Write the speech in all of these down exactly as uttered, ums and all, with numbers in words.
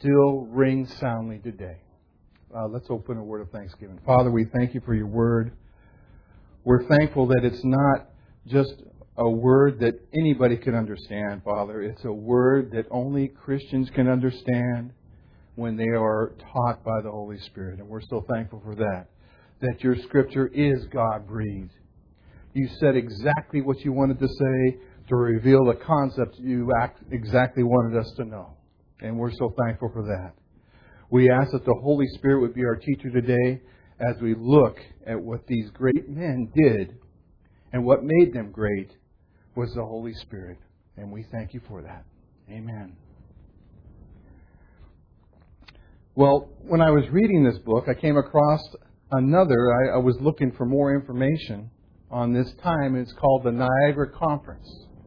still rings soundly today. Uh, let's open a word of thanksgiving. Father, we thank you for your word. We're thankful that it's not just a word that anybody can understand, Father. It's a word that only Christians can understand when they are taught by the Holy Spirit. And we're so thankful for that, that your Scripture is God-breathed. You said exactly what you wanted to say to reveal the concept you act exactly wanted us to know. And we're so thankful for that. We ask that the Holy Spirit would be our teacher today as we look at what these great men did, and what made them great was the Holy Spirit. And we thank you for that. Amen. Well, when I was reading this book, I came across another. I, I was looking for more information on this time. It's called the Niagara Conference.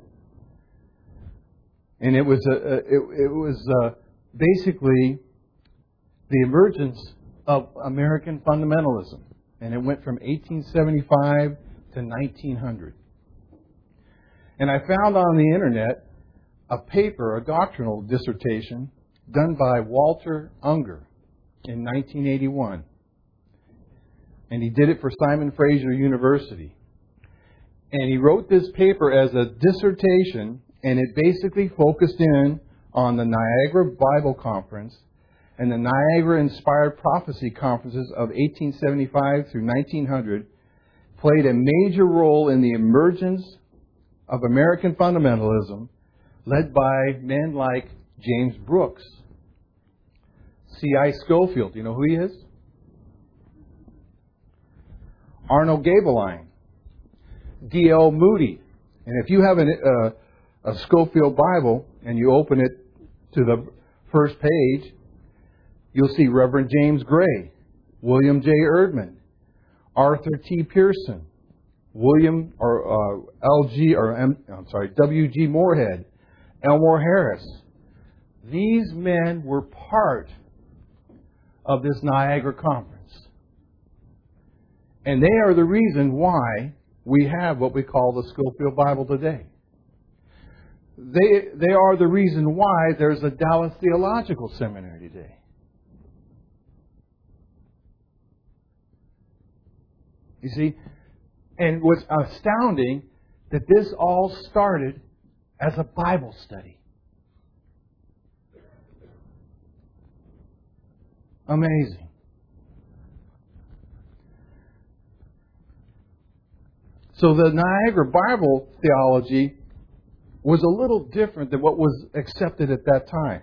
And it was a, a it, it was a, basically the emergence of American fundamentalism. And it went from eighteen seventy-five to nineteen hundred. And I found on the internet a paper, a doctrinal dissertation, done by Walter Unger in nineteen eighty-one. And he did it for Simon Fraser University. And he wrote this paper as a dissertation, and it basically focused in on the Niagara Bible Conference and the Niagara Inspired Prophecy Conferences of eighteen seventy-five through nineteen hundred played a major role in the emergence of American fundamentalism, led by men like James Brooks, C I Scofield. Do you know who he is? Arnold Gabeline, D L Moody. And if you have an, uh, a Scofield Bible and you open it to the first page, you'll see Reverend James Gray, William J. Erdman, Arthur T. Pearson, William or uh, L G or M, I'm sorry, W G Moorhead, Elmore Harris. These men were part of this Niagara Conference. And they are the reason why we have what we call the Scofield Bible today. They, they are the reason why there's a Dallas Theological Seminary today. You see, and what's astounding, that this all started as a Bible study. Amazing. So the Niagara Bible theology was a little different than what was accepted at that time.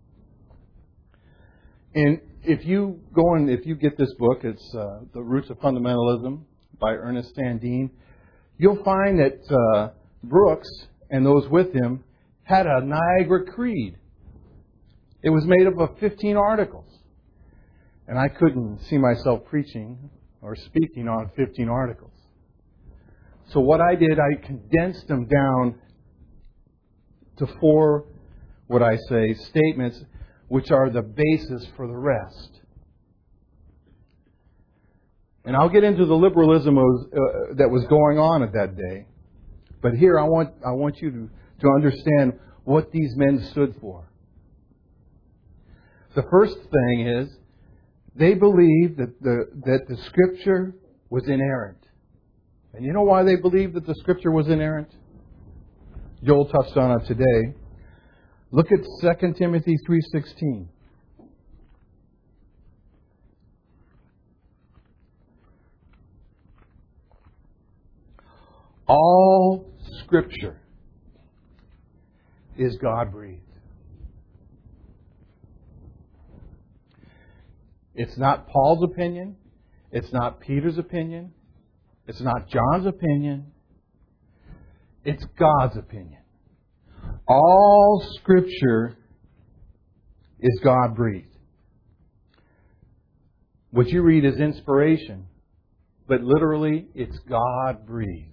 And if you go and if you get this book, it's uh, The Roots of Fundamentalism by Ernest Sandin, you'll find that uh, Brooks and those with him had a Niagara Creed. It was made up of fifteen articles. And I couldn't see myself preaching or speaking on fifteen articles. So what I did, I condensed them down to four, what I say, statements, which are the basis for the rest. And I'll get into the liberalism of, uh, that was going on at that day. But here I want I want you to, to understand what these men stood for. The first thing is, they believed that the, that the Scripture was inerrant. And you know why they believed that the Scripture was inerrant? Joel touched on it today. Look at Second Timothy three sixteen. All Scripture is God-breathed. It's not Paul's opinion. It's not Peter's opinion. It's not John's opinion. It's God's opinion. All Scripture is God-breathed. What you read is inspiration, but literally it's God-breathed.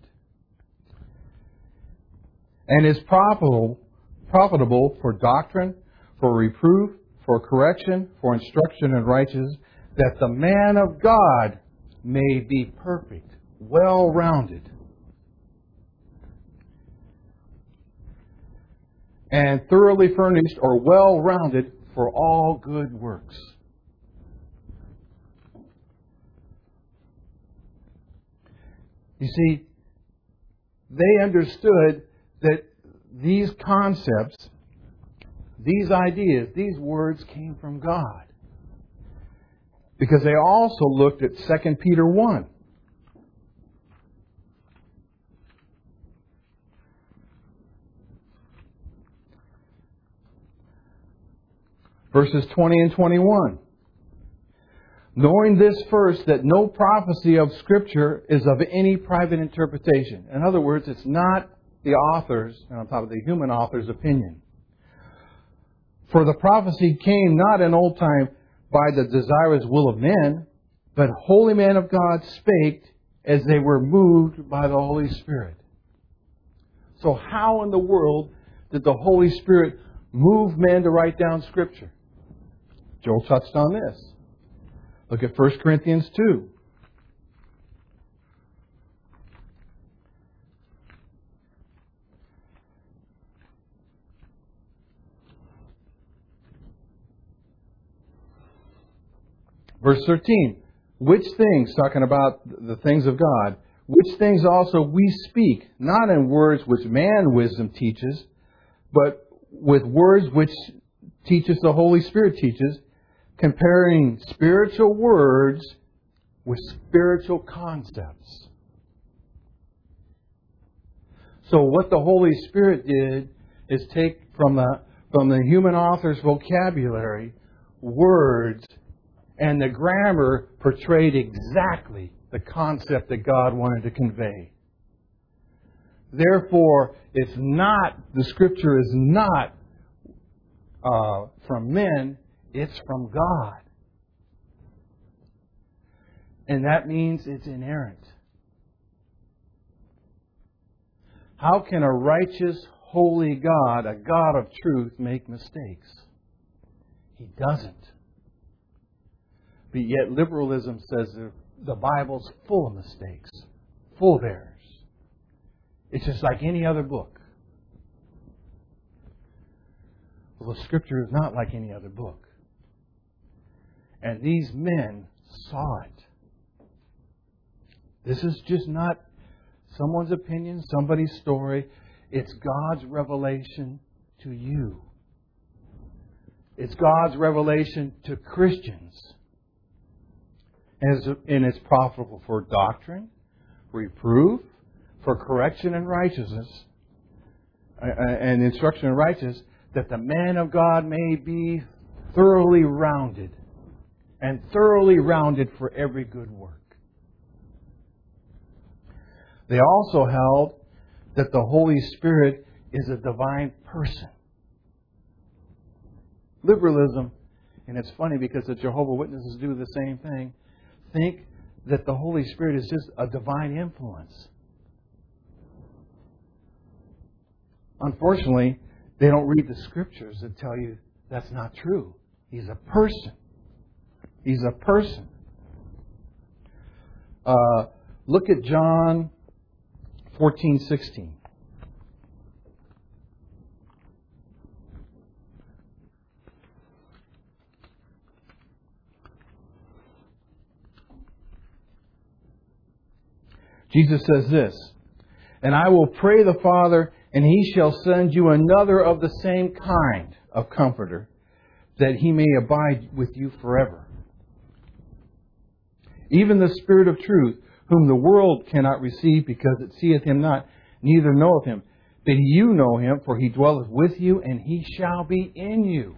And is profitable, profitable for doctrine, for reproof, for correction, for instruction in righteousness, that the man of God may be perfect, well-rounded, and thoroughly furnished or well-rounded for all good works. You see, they understood that these concepts, these ideas, these words came from God. Because they also looked at Second Peter one. Verses twenty and twenty-one. Knowing this first, that no prophecy of Scripture is of any private interpretation. In other words, it's not the author's, and on top of the human author's opinion. For the prophecy came not in old time by the desirous will of men, but holy men of God spake as they were moved by the Holy Spirit. So how in the world did the Holy Spirit move men to write down Scripture? Joel touched on this. Look at First Corinthians two. Verse thirteen. Which things, talking about the things of God, which things also we speak, not in words which man wisdom teaches, but with words which teaches the Holy Spirit teaches, comparing spiritual words with spiritual concepts. So what the Holy Spirit did is take from the, from the human author's vocabulary words, and the grammar portrayed exactly the concept that God wanted to convey. Therefore, it's not, the Scripture is not uh, from men, it's from God. And that means it's inerrant. How can a righteous, holy God, a God of truth, make mistakes? He doesn't. But yet liberalism says that the Bible's full of mistakes, full of errors. It's just like any other book. Well, the Scripture is not like any other book. And these men saw it. This is just not someone's opinion, somebody's story. It's God's revelation to you. It's God's revelation to Christians. And it's profitable for doctrine, reproof, for correction and righteousness, and instruction in righteousness, that the man of God may be thoroughly rounded, and thoroughly rounded for every good work. They also held that the Holy Spirit is a divine person. Liberalism, and it's funny because the Jehovah's Witnesses do the same thing, think that the Holy Spirit is just a divine influence. Unfortunately, they don't read the Scriptures that tell you that's not true. He's a person. He's a person. Uh, look at John fourteen sixteen. Jesus says this, and I will pray the Father, and He shall send you another of the same kind of Comforter, that He may abide with you forever. Even the Spirit of truth, whom the world cannot receive, because it seeth Him not, neither knoweth Him. But you know Him, for He dwelleth with you, and He shall be in you.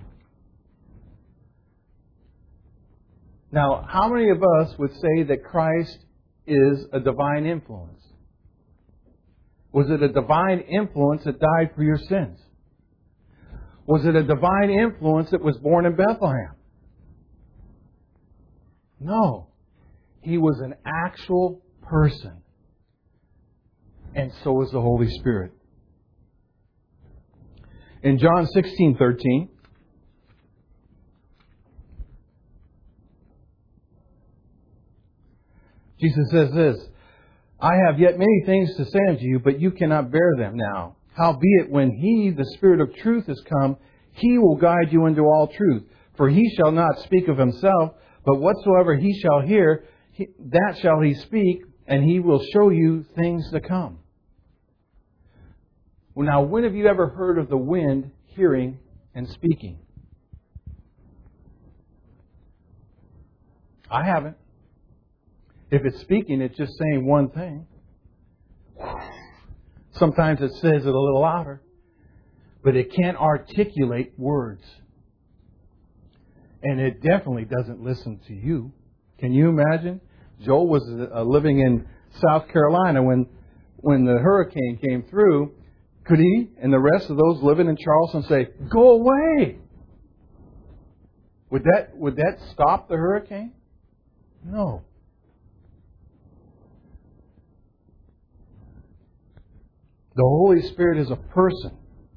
Now, how many of us would say that Christ is a divine influence? Was it a divine influence that died for your sins? Was it a divine influence that was born in Bethlehem? No. He was an actual person. And so is the Holy Spirit. In John sixteen thirteen, Jesus says this, I have yet many things to say unto you, but you cannot bear them now. Howbeit, when He, the Spirit of truth, is come, He will guide you into all truth. For He shall not speak of Himself, but whatsoever He shall hear, he, that shall He speak, and He will show you things to come. Well, now, when have you ever heard of the wind hearing and speaking? I haven't. If it's speaking, it's just saying one thing. Sometimes it says it a little louder, but it can't articulate words. And it definitely doesn't listen to you. Can you imagine? Joel was uh, living in South Carolina when when the hurricane came through. Could he and the rest of those living in Charleston say, "Go away"? Would that would that stop the hurricane? No. The Holy Spirit is a person.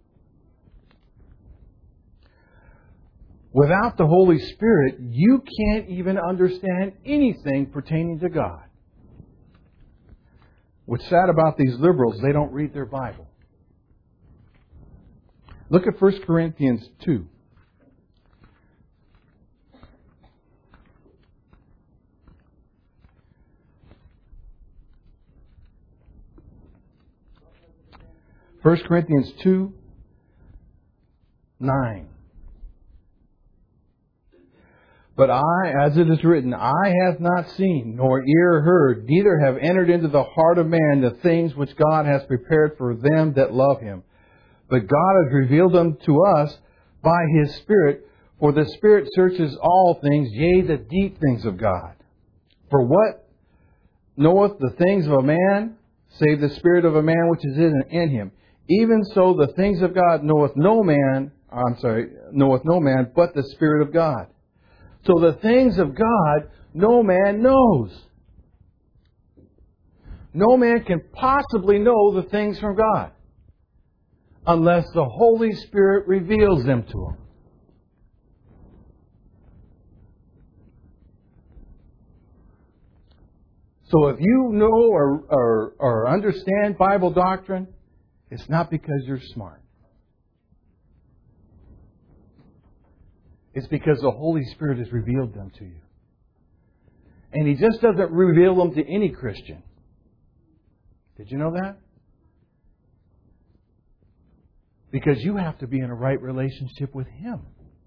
Without the Holy Spirit, you can't even understand anything pertaining to God. What's sad about these liberals, they don't read their Bible. Look at First Corinthians two. First Corinthians two, nine. But I, as it is written, eye hath not seen, nor ear heard, neither have entered into the heart of man the things which God has prepared for them that love Him. But God has revealed them to us by His Spirit, for the Spirit searches all things, yea, the deep things of God. For what knoweth the things of a man, save the spirit of a man which is in, in him? Even so, the things of God knoweth no man, I'm sorry, knoweth no man, but the Spirit of God. So the things of God, no man knows. No man can possibly know the things from God unless the Holy Spirit reveals them to him. So if you know or, or, or understand Bible doctrine, it's not because you're smart. It's because the Holy Spirit has revealed them to you. And He just doesn't reveal them to any Christian. Did you know that? Because you have to be in a right relationship with Him.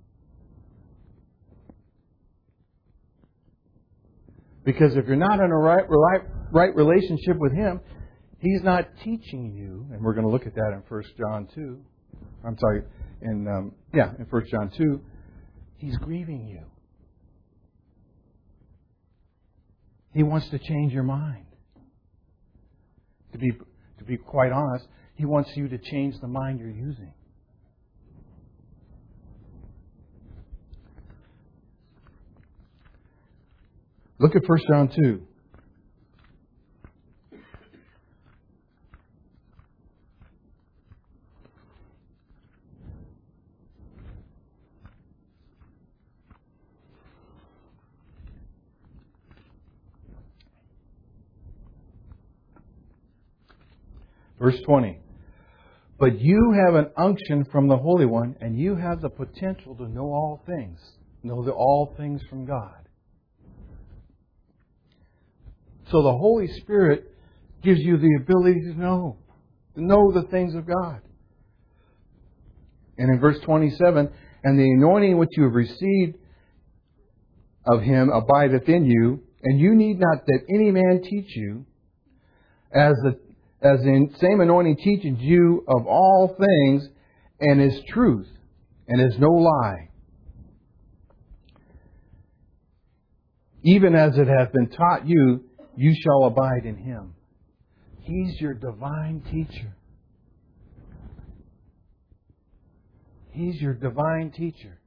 Because if you're not in a right, right, right relationship with Him, He's not teaching you, and we're going to look at that in First John two. I'm sorry, in um, yeah, in First John two. He's grieving you. He wants to change your mind. To be to be quite honest, He wants you to change the mind you're using. Look at First John two. Verse twenty. But you have an unction from the Holy One, and you have the potential to know all things. Know the all things from God. So the Holy Spirit gives you the ability to know. To know the things of God. And in verse twenty-seven, and the anointing which you have received of Him abideth in you, and you need not that any man teach you, as the As the same anointing teaches you of all things, and is truth, and is no lie. Even as it hath been taught you, you shall abide in Him. He's your divine teacher. He's your divine teacher.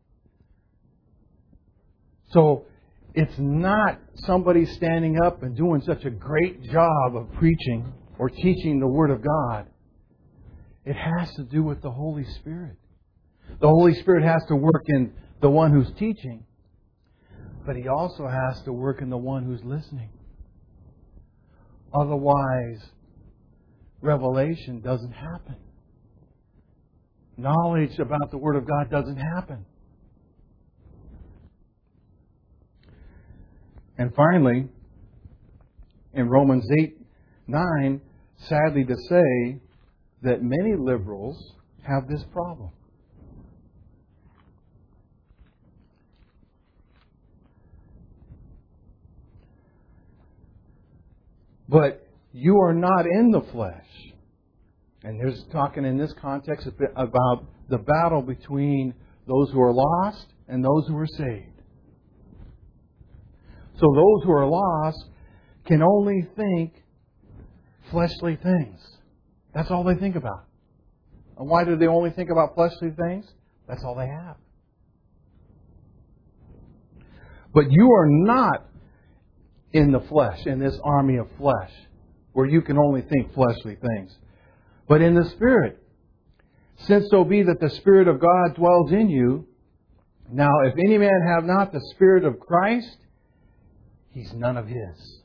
So, it's not somebody standing up and doing such a great job of preaching or teaching the Word of God. It has to do with the Holy Spirit. The Holy Spirit has to work in the one who's teaching, but He also has to work in the one who's listening. Otherwise, revelation doesn't happen. knowledge about the Word of God doesn't happen. And finally, in Romans eight, nine, sadly to say, that many liberals have this problem. But you are not in the flesh. And there's talking in this context a bit about the battle between those who are lost and those who are saved. So those who are lost can only think fleshly things. That's all they think about. And why do they only think about fleshly things? That's all they have. But you are not in the flesh, in this army of flesh, where you can only think fleshly things, but in the Spirit. Since so be that the Spirit of God dwells in you. Now, if any man have not the Spirit of Christ, he's none of His.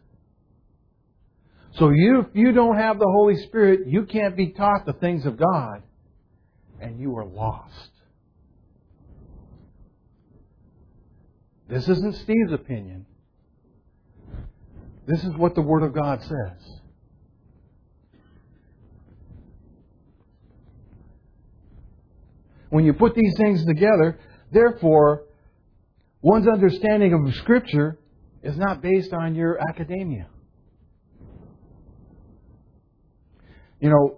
So you, if you don't have the Holy Spirit, you can't be taught the things of God, and you are lost. This isn't Steve's opinion. This is what the Word of God says. When you put these things together, therefore, one's understanding of Scripture is not based on your academia. You know,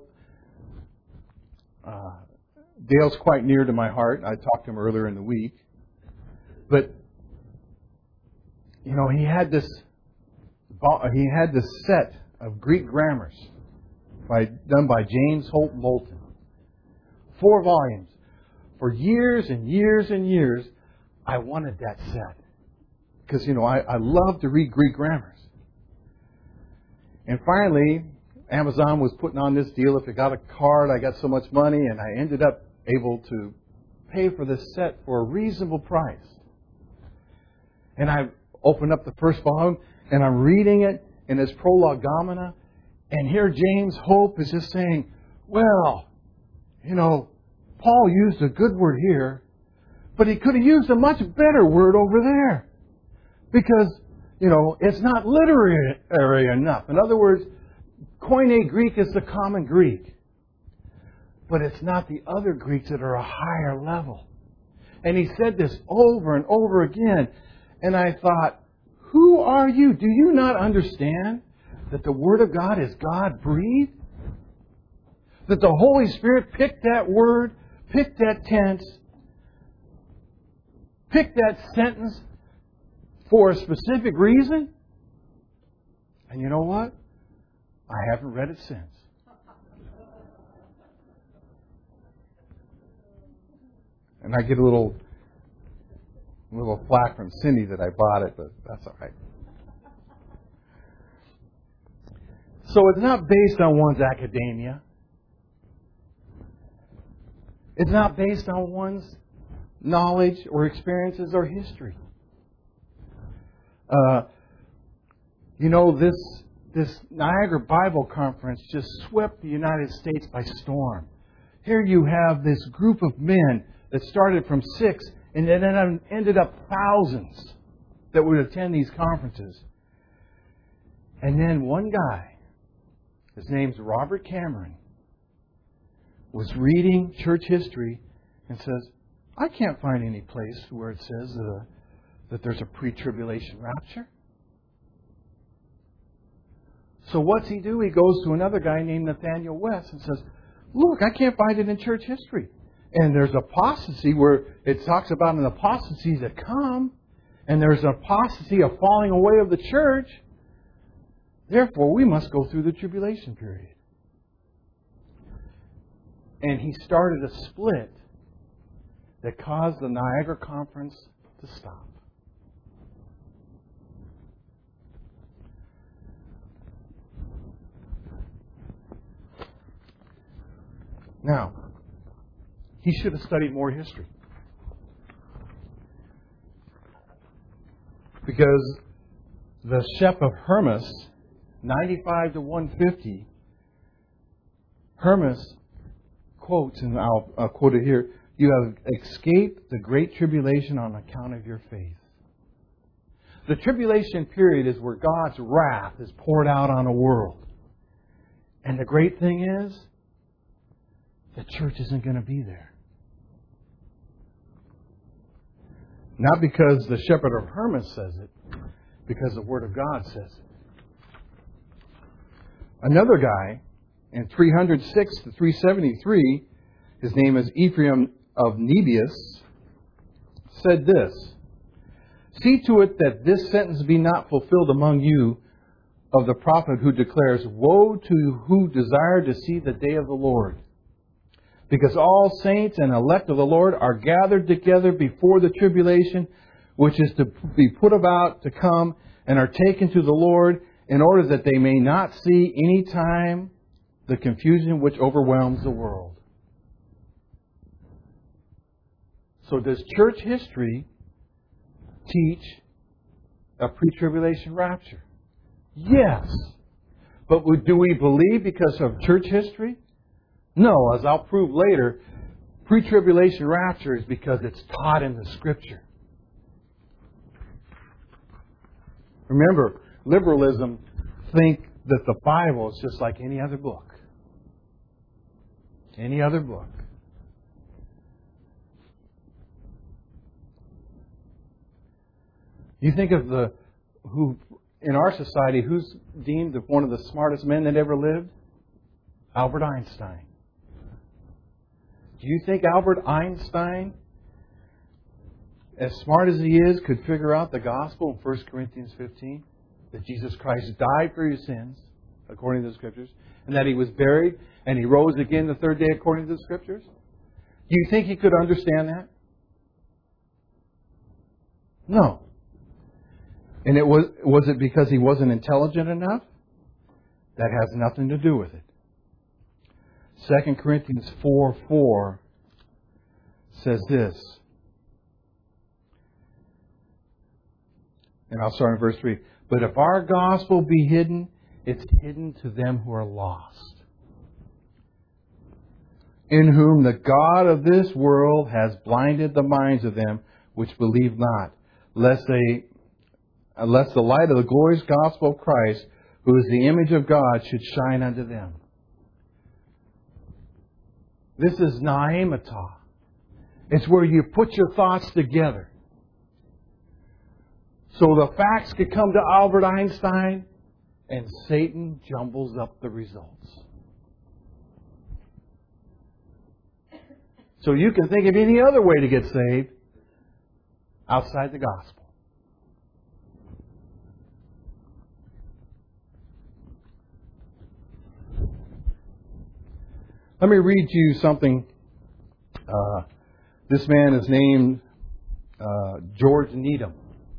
uh, Dale's quite near to my heart. I talked to him earlier in the week. But, you know, he had this he had this set of Greek grammars by, done by James Holt Moulton. Four volumes. For years and years and years, I wanted that set. Because, you know, I, I love to read Greek grammars. And finally, Amazon was putting on this deal. If I got a card, I got so much money, and I ended up able to pay for this set for a reasonable price. And I opened up the first volume, and I'm reading it in its prolegomena, and here James Hope is just saying, well, you know, Paul used a good word here, but he could have used a much better word over there. Because, you know, it's not literary enough. In other words, Koine Greek is the common Greek. But it's not the other Greeks that are a higher level. And he said this over and over again. And I thought, who are you? Do you not understand that the Word of God is God-breathed? That the Holy Spirit picked that word, picked that tense, picked that sentence for a specific reason? And you know what? I haven't read it since. And I get a little, a little flack from Cindy that I bought it, but that's all right. So it's not based on one's academia. It's not based on one's knowledge or experiences or history. Uh, you know, this this Niagara Bible Conference just swept the United States by storm. Here you have this group of men that started from six and then ended up thousands that would attend these conferences. And then one guy, his name's Robert Cameron, was reading church history and says, I can't find any place where it says that, a, that there's a pre-tribulation rapture. So what's he do? He goes to another guy named Nathaniel West and says, look, I can't find it in church history. And there's apostasy where it talks about an apostasy to come. And there's an apostasy of falling away of the church. Therefore, we must go through the tribulation period. And he started a split that caused the Niagara Conference to stop. Now, he should have studied more history. Because the Shep of Hermas, ninety-five to one fifty, Hermas quotes, and I'll, I'll quote it here. You have escaped the great tribulation on account of your faith. The tribulation period is where God's wrath is poured out on a world. And the great thing is, the church isn't going to be there. Not because the Shepherd of Hermas says it, because the Word of God says it. Another guy, in three oh six to three seventy-three, his name is Ephraim of Nebius, said this: "See to it that this sentence be not fulfilled among you of the prophet who declares, Woe to who desire to see the day of the Lord. Because all saints and elect of the Lord are gathered together before the tribulation, which is to be put about to come, and are taken to the Lord, in order that they may not see any time the confusion which overwhelms the world." So does church history teach a pre-tribulation rapture? Yes. But do we believe because of church history? No, as I'll prove later, pre-tribulation rapture is because it's taught in the Scripture. Remember, liberalism think that the Bible is just like any other book. Any other book. You think of the who in our society, who's deemed one of the smartest men that ever lived? Albert Einstein. Do you think Albert Einstein, as smart as he is, could figure out the gospel in First Corinthians fifteen? That Jesus Christ died for your sins, according to the Scriptures, and that He was buried, and He rose again the third day, according to the Scriptures? Do you think he could understand that? No. And it was was it because he wasn't intelligent enough? That has nothing to do with it. Second Corinthians four four says this. And I'll start in verse three. "But if our gospel be hidden, it's hidden to them who are lost, in whom the God of this world has blinded the minds of them which believe not, lest they Unless the light of the glorious gospel of Christ, who is the image of God, should shine unto them." This is naematah. It's where you put your thoughts together. So the facts could come to Albert Einstein, and Satan jumbles up the results. So you can think of any other way to get saved outside the gospel. Let me read to you something. Uh, this man is named uh, George Needham.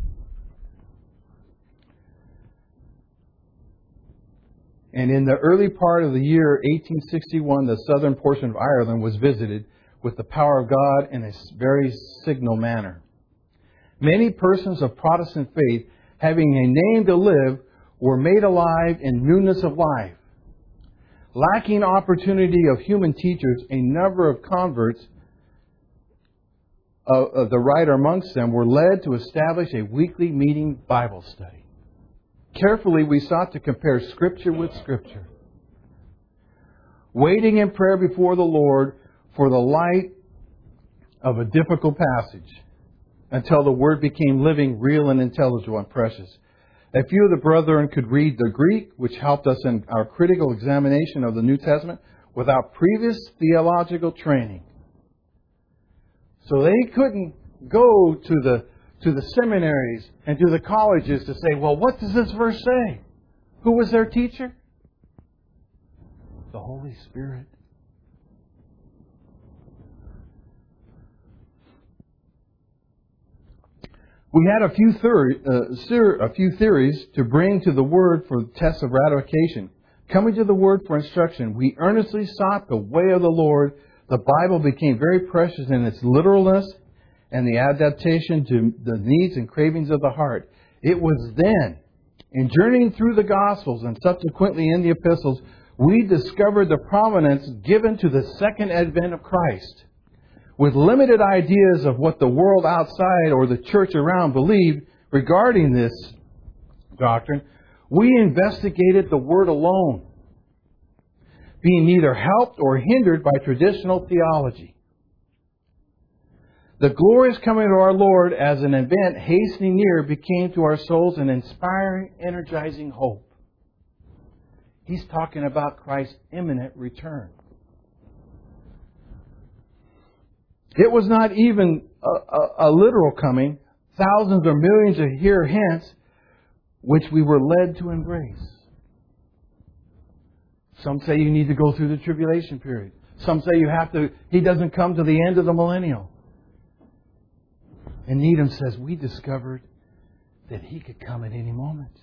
And in the early part of the year eighteen sixty-one, the southern portion of Ireland was visited with the power of God in a very signal manner. Many persons of Protestant faith, having a name to live, were made alive in newness of life. Lacking opportunity of human teachers, a number of converts, uh, uh, the writer amongst them, were led to establish a weekly meeting Bible study. Carefully, we sought to compare Scripture with Scripture, waiting in prayer before the Lord for the light of a difficult passage, until the Word became living, real, and intelligible and precious. A few of the brethren could read the Greek, which helped us in our critical examination of the New Testament, without previous theological training. So they couldn't go to the to the seminaries and to the colleges to say, well, what does this verse say? Who was their teacher? The Holy Spirit. We had a few, theory, uh, ser- a few theories to bring to the Word for the test of ratification. Coming to the Word for instruction, we earnestly sought the way of the Lord. The Bible became very precious in its literalness and the adaptation to the needs and cravings of the heart. It was then, in journeying through the Gospels and subsequently in the epistles, we discovered the prominence given to the second advent of Christ. With limited ideas of what the world outside or the church around believed regarding this doctrine, we investigated the Word alone, being neither helped or hindered by traditional theology. The glorious coming of our Lord as an event hastening near became to our souls an inspiring, energizing hope. He's talking about Christ's imminent return. It was not even a, a, a literal coming, thousands or millions a year hence, which we were led to embrace. Some say you need to go through the tribulation period. Some say you have to, He doesn't come to the end of the millennium. And Needham says, we discovered that He could come at any moment.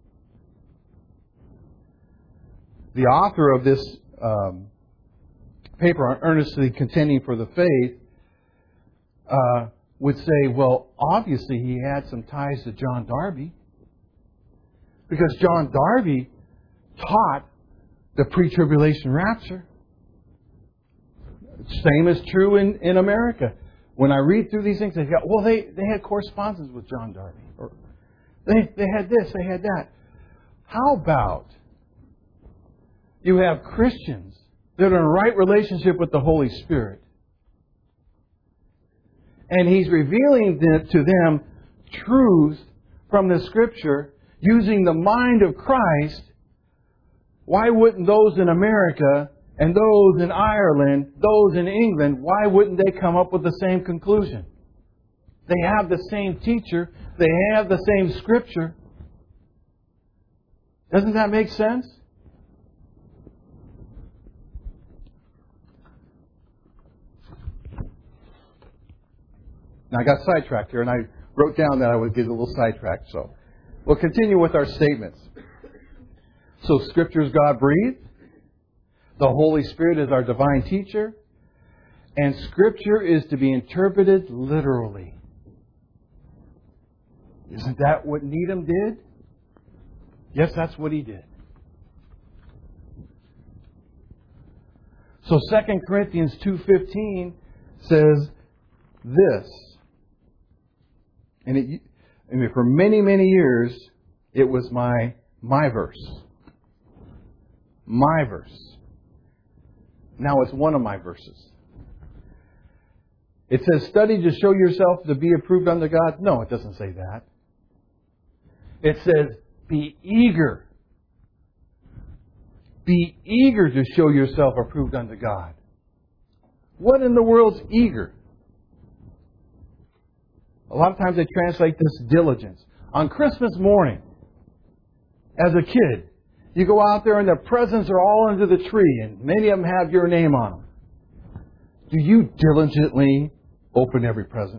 The author of this um, paper on earnestly contending for the faith uh, would say, well, obviously he had some ties to John Darby, because John Darby taught the pre-tribulation rapture. Same is true in, in America. When I read through these things, I go, well, they, they had correspondence with John Darby. Or they, they had this, they had that. How about you have Christians that are in right relationship with the Holy Spirit, and He's revealing to them truths from the Scripture using the mind of Christ? Why wouldn't those in America and those in Ireland, those in England, why wouldn't they come up with the same conclusion? They have the same teacher. They have the same Scripture. Doesn't that make sense? Now, I got sidetracked here, and I wrote down that I would get a little sidetracked. So we'll continue with our statements. So Scripture is God-breathed. The Holy Spirit is our divine teacher. And Scripture is to be interpreted literally. Isn't that what Needham did? Yes, that's what he did. So Second Corinthians two fifteen says this. And it, I mean, for many, many years, it was my my verse. My verse. Now it's one of my verses. It says, study to show yourself to be approved unto God. No, it doesn't say that. It says, be eager. Be eager to show yourself approved unto God. What in the world's eager? A lot of times they translate this diligence. On Christmas morning, as a kid, you go out there and the presents are all under the tree, and many of them have your name on them. Do you diligently open every present?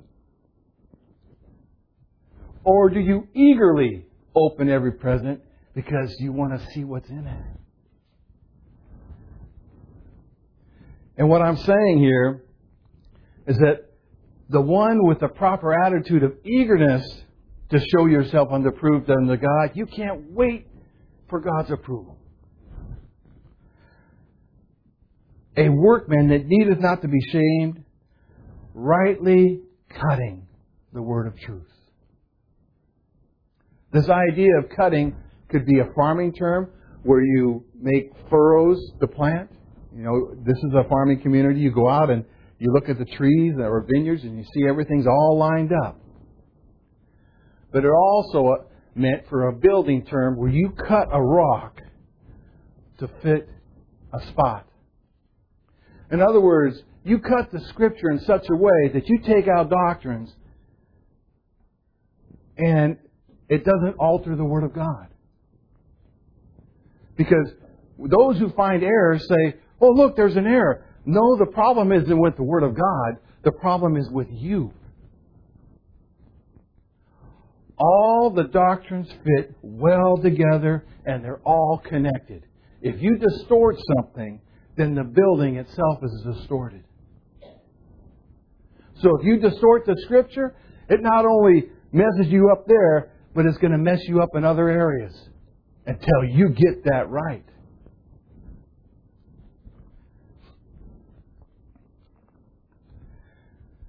Or do you eagerly open every present because you want to see what's in it? And what I'm saying here is that the one with the proper attitude of eagerness to show yourself approved unto God, you can't wait for God's approval. A workman that needeth not to be shamed, rightly cutting the word of truth. This idea of cutting could be a farming term where you make furrows to plant. You know, this is a farming community. You go out and you look at the trees or vineyards and you see everything's all lined up. But it also meant for a building term where you cut a rock to fit a spot. In other words, you cut the Scripture in such a way that you take out doctrines and it doesn't alter the Word of God. Because those who find errors say, oh, look, there's an error. No, the problem isn't with the Word of God. The problem is with you. All the doctrines fit well together and they're all connected. If you distort something, then the building itself is distorted. So if you distort the Scripture, it not only messes you up there, but it's going to mess you up in other areas until you get that right.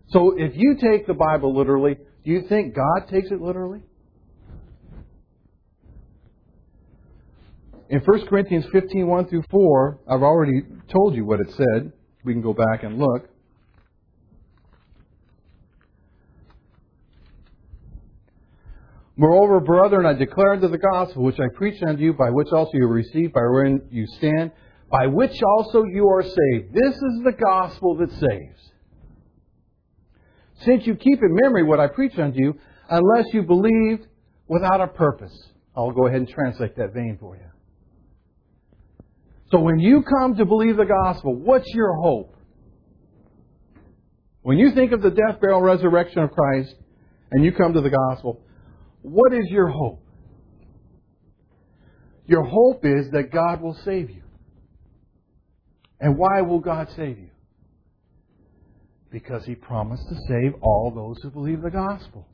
So if you take the Bible literally, do you think God takes it literally? In First Corinthians fifteen, one through four, I've already told you what it said. We can go back and look. Moreover, brethren, I declare unto the gospel which I preached unto you, by which also you received, by wherein you stand, by which also you are saved. This is the gospel that saves. Since you keep in memory what I preached unto you, unless you believed without a purpose. I'll go ahead and translate that vein for you. So when you come to believe the gospel, what's your hope? When you think of the death, burial, and resurrection of Christ, and you come to the gospel, what is your hope? Your hope is that God will save you. And why will God save you? Because He promised to save all those who believe the gospel.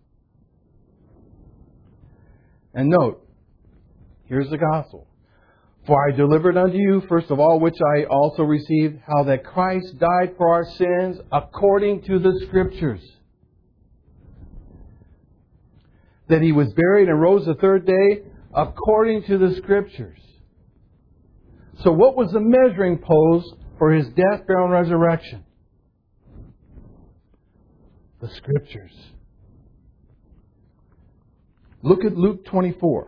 And note, here's the gospel. For I delivered unto you, first of all, which I also received, how that Christ died for our sins according to the Scriptures. That He was buried and rose the third day according to the Scriptures. So what was the measuring post for His death, burial, and resurrection? The Scriptures. Look at Luke twenty-four.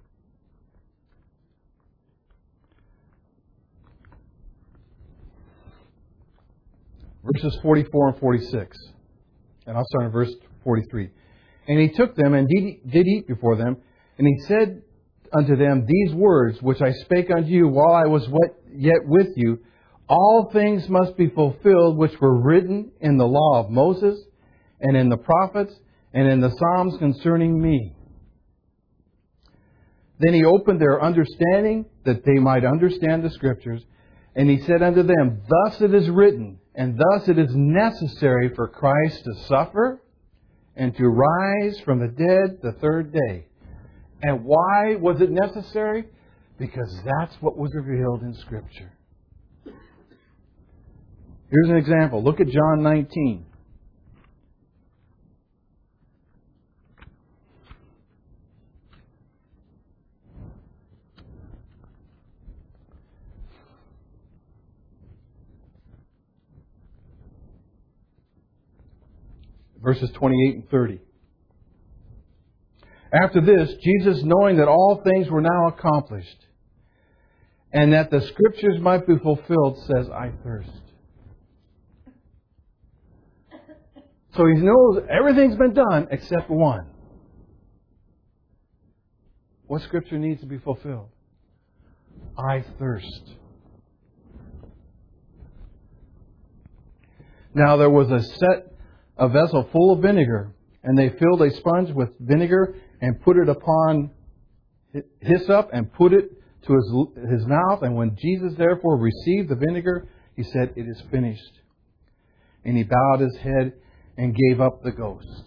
Verses forty-four and forty-six. And I'll start in verse forty-three. And He took them and did eat before them. And He said unto them these words, which I spake unto you while I was yet with you, all things must be fulfilled which were written in the law of Moses, and in the prophets, and in the Psalms concerning me. Then He opened their understanding, that they might understand the Scriptures. And He said unto them, thus it is written, and thus it is necessary for Christ to suffer, and to rise from the dead the third day. And why was it necessary? Because that's what was revealed in Scripture. Here's an example. Look at John nineteen. Verses twenty-eight and thirty. After this, Jesus, knowing that all things were now accomplished, and that the Scriptures might be fulfilled, says, I thirst. So He knows everything's been done except one. What Scripture needs to be fulfilled? I thirst. Now there was a set a vessel full of vinegar, and they filled a sponge with vinegar and put it upon hyssop and put it to his, his mouth. And when Jesus therefore received the vinegar, He said, it is finished. And He bowed His head and gave up the ghost.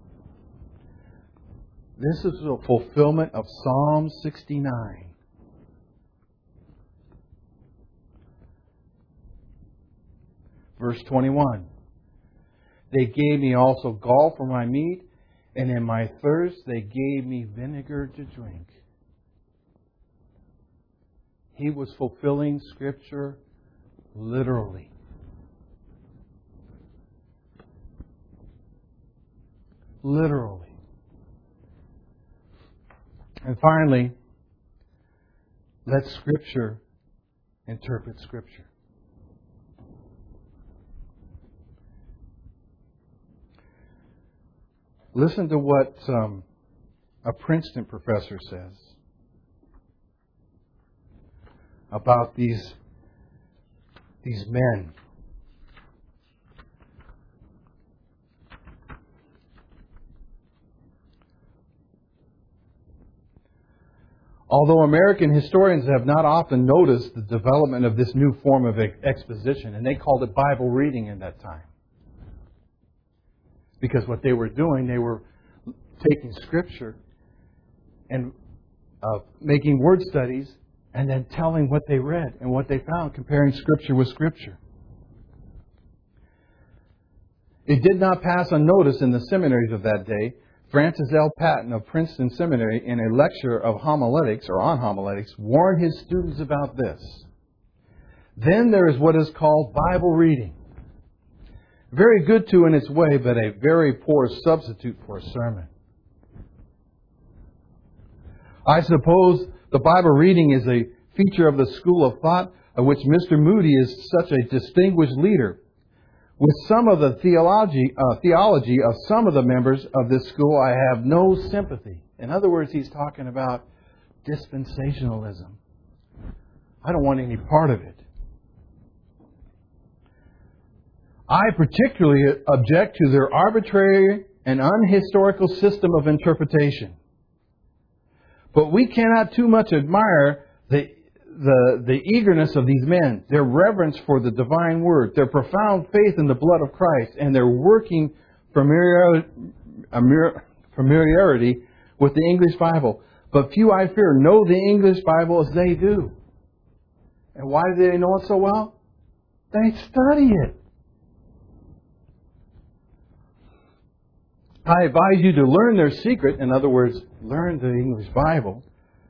This is a fulfillment of Psalm sixty-nine. Verse twenty-one. They gave me also gall for my meat, and in my thirst they gave me vinegar to drink. He was fulfilling Scripture literally. Literally. And finally, let Scripture interpret Scripture. Listen to what um, a Princeton professor says about these, these men. Although American historians have not often noticed the development of this new form of exposition, and they called it Bible reading in that time. Because what they were doing, they were taking Scripture and uh, making word studies and then telling what they read and what they found, comparing Scripture with Scripture. It did not pass unnoticed in the seminaries of that day. Francis L. Patton of Princeton Seminary, in a lecture of homiletics or on homiletics, warned his students about this. Then there is what is called Bible reading. Very good too in its way, but a very poor substitute for a sermon. I suppose the Bible reading is a feature of the school of thought of which Mister Moody is such a distinguished leader. With some of the theology, uh, theology of some of the members of this school, I have no sympathy. In other words, he's talking about dispensationalism. I don't want any part of it. I particularly object to their arbitrary and unhistorical system of interpretation. But we cannot too much admire the The, the eagerness of these men, their reverence for the divine word, their profound faith in the blood of Christ, and their working familiarity with the English Bible. But few, I fear, know the English Bible as they do. And why do they know it so well? They study it. I advise you to learn their secret, in other words, learn the English Bible,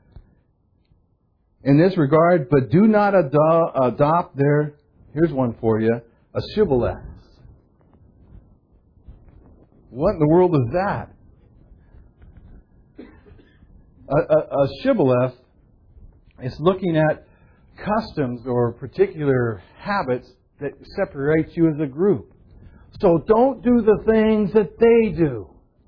in this regard, but do not ado- adopt their, here's one for you, a shibboleth. What in the world is that? A, a, a shibboleth is looking at customs or particular habits that separate you as a group. So don't do the things that they do.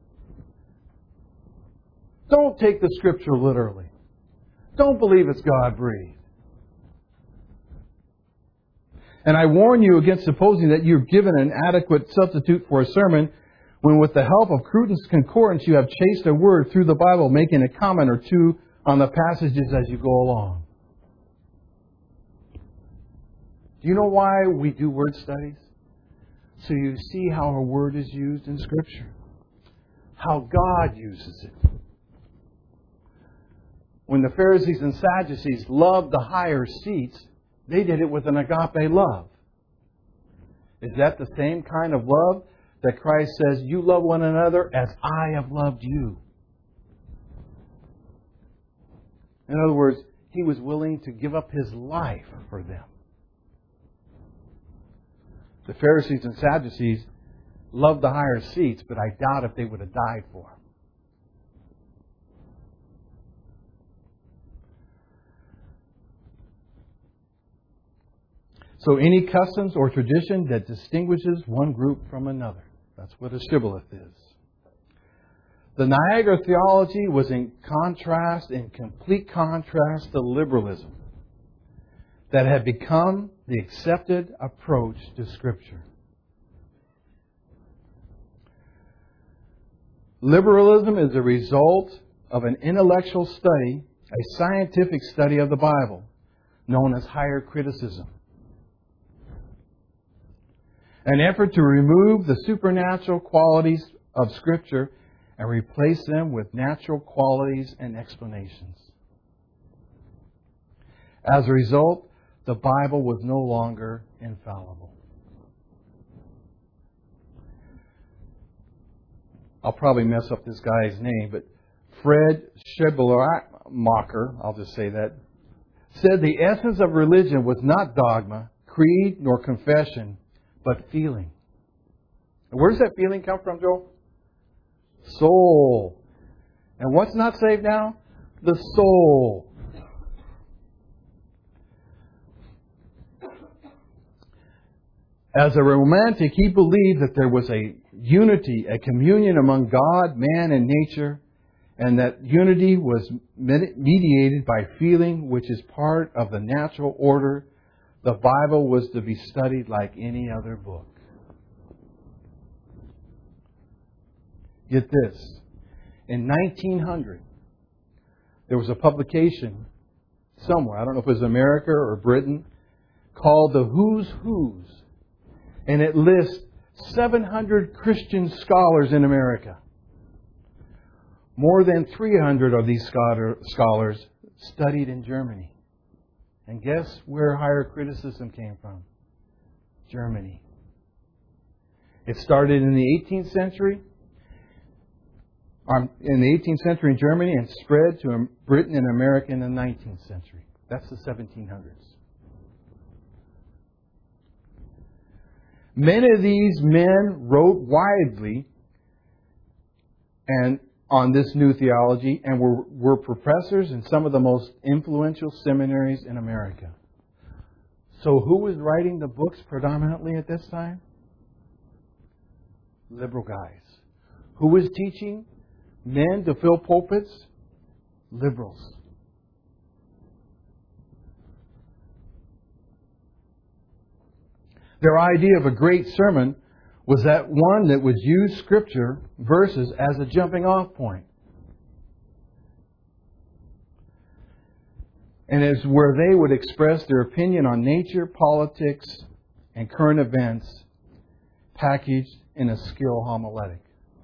Don't take the Scripture literally. Don't believe it's God-breathed. And I warn you against supposing that you're given an adequate substitute for a sermon when with the help of Cruden's Concordance you have chased a word through the Bible, making a comment or two on the passages as you go along. Do you know why we do word studies? So you see how a word is used in Scripture. How God uses it. When the Pharisees and Sadducees loved the higher seats, they did it with an agape love. Is that the same kind of love that Christ says, you love one another as I have loved you? In other words, He was willing to give up His life for them. The Pharisees and Sadducees loved the higher seats, but I doubt if they would have died for them. So any customs or tradition that distinguishes one group from another. That's what a shibboleth is. The Niagara theology was in contrast, in complete contrast to liberalism that had become the accepted approach to Scripture. Liberalism is a result of an intellectual study, a scientific study of the Bible, known as higher criticism. An effort to remove the supernatural qualities of Scripture and replace them with natural qualities and explanations. As a result, the Bible was no longer infallible. I'll probably mess up this guy's name, but Fred Schleiermacher, I'll just say that, said the essence of religion was not dogma, creed, nor confession, but feeling. And where does that feeling come from, Joel? Soul. And what's not saved now? The soul. As a romantic, he believed that there was a unity, a communion among God, man, and nature, and that unity was mediated by feeling, which is part of the natural order. The Bible was to be studied like any other book. Get this. In nineteen hundred, there was a publication somewhere, I don't know if it was America or Britain, called The Who's Who's. And it lists seven hundred Christian scholars in America. More than three hundred of these scholar, scholars studied in Germany. And guess where higher criticism came from? Germany. It started in the eighteenth century, um, in the eighteenth century in Germany, and spread to Britain and America in the nineteenth century. That's the seventeen hundreds. Many of these men wrote widely and on this new theology and were, were professors in some of the most influential seminaries in America. So who was writing the books predominantly at this time? Liberal guys. Who was teaching men to fill pulpits? Liberals. Their idea of a great sermon was that one that would use Scripture verses as a jumping off point. And it's where they would express their opinion on nature, politics, and current events packaged in a skill homiletic.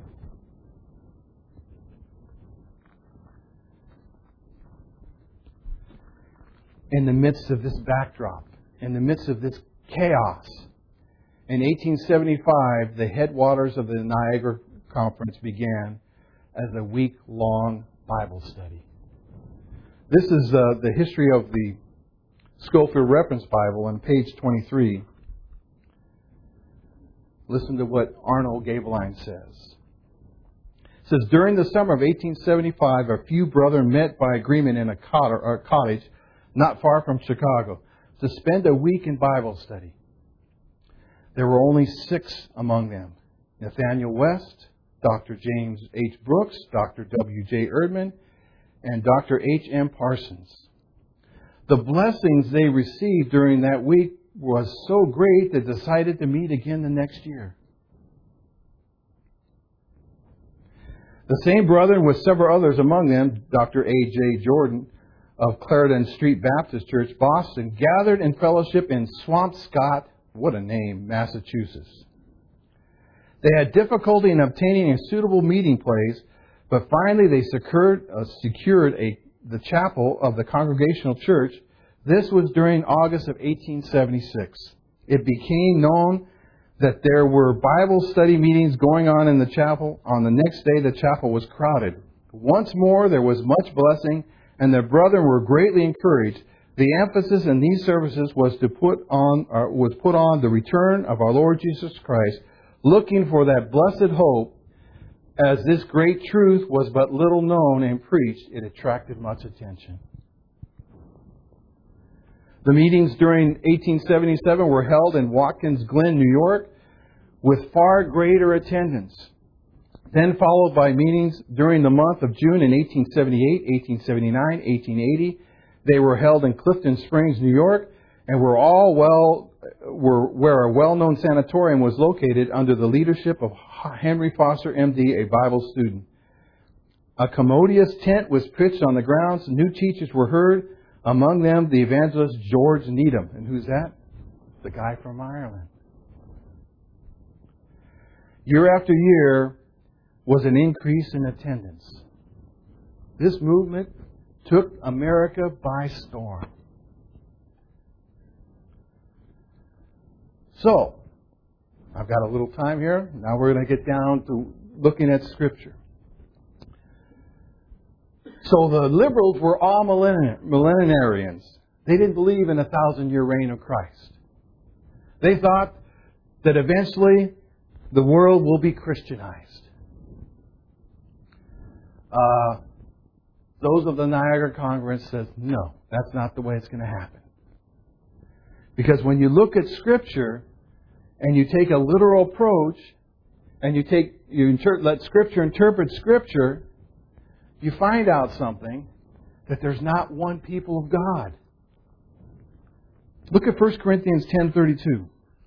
In the midst of this backdrop, in the midst of this chaos, in eighteen seventy-five, the headwaters of the Niagara Conference began as a week-long Bible study. This is uh, the history of the Scofield Reference Bible on page twenty-three. Listen to what Arnold Gabeline says. It says, during the summer of eighteen seventy-five, a few brethren met by agreement in a cottage not far from Chicago to spend a week in Bible study. There were only six among them: Nathaniel West, Doctor James H. Brooks, Doctor W J Erdman, and Doctor H M Parsons. The blessings they received during that week was so great they decided to meet again the next year. The same brethren, with several others among them, Doctor A J Jordan of Clarendon Street Baptist Church, Boston, gathered in fellowship in Swampscott, what a name, Massachusetts. They had difficulty in obtaining a suitable meeting place, but finally they secured, uh, secured a, the chapel of the Congregational Church. This was during August of eighteen seventy-six. It became known that there were Bible study meetings going on in the chapel. On the next day, the chapel was crowded. Once more, there was much blessing, and the brethren were greatly encouraged. The emphasis in these services was to put on uh, was put on the return of our Lord Jesus Christ, looking for that blessed hope. As this great truth was but little known and preached, it attracted much attention. The meetings during eighteen seventy-seven were held in Watkins Glen, New York, with far greater attendance. Then followed by meetings during the month of June in eighteen seventy-eight, eighteen seventy-nine, eighteen eighty. They were held in Clifton Springs, New York, and were all well were where a well-known sanatorium was located under the leadership of Henry Foster, M D, a Bible student. A commodious tent was pitched on the grounds. New teachers were heard, among them the evangelist George Needham. And who's that? The guy from Ireland. Year after year was an increase in attendance. This movement took America by storm. So, I've got a little time here. Now we're going to get down to looking at Scripture. So the liberals were all millenarians. They didn't believe in a thousand-year reign of Christ. They thought that eventually the world will be Christianized. Uh, those of the Niagara Conference says, no, that's not the way it's going to happen. Because when you look at Scripture and you take a literal approach and you take you inter- let Scripture interpret Scripture, you find out something, that there's not one people of God. Look at First Corinthians ten thirty-two.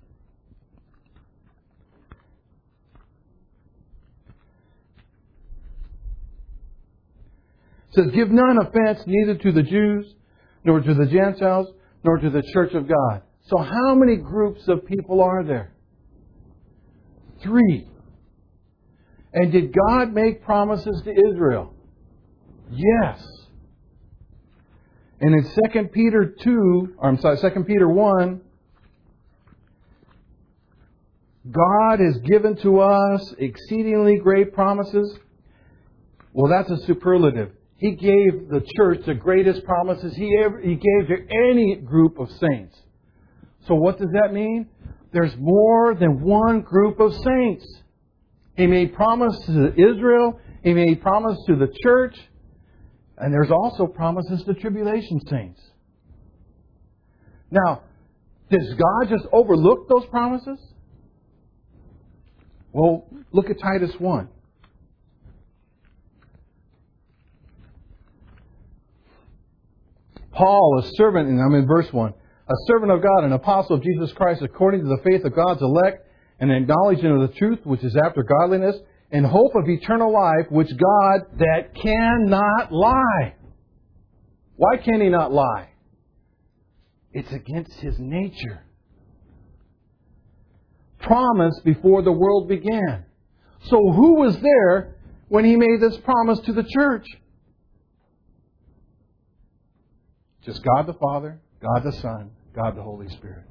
It says, give none offense neither to the Jews, nor to the Gentiles, nor to the church of God. So how many groups of people are there? Three. And did God make promises to Israel? Yes. And in Second Peter two, or I'm sorry, Second Peter one, God has given to us exceedingly great promises. Well, that's a superlative. He gave the church the greatest promises He ever He gave to any group of saints. So what does that mean? There's more than one group of saints. He made promises to Israel. He made promises to the church. And there's also promises to tribulation saints. Now, does God just overlook those promises? Well, look at Titus one. Paul, a servant, and I'm in verse one, a servant of God, an apostle of Jesus Christ, according to the faith of God's elect, and acknowledgement of the truth, which is after godliness, and hope of eternal life, which God that cannot lie. Why can He not lie? It's against His nature. Promised before the world began. So who was there when He made this promise to the church? Just God the Father, God the Son, God the Holy Spirit.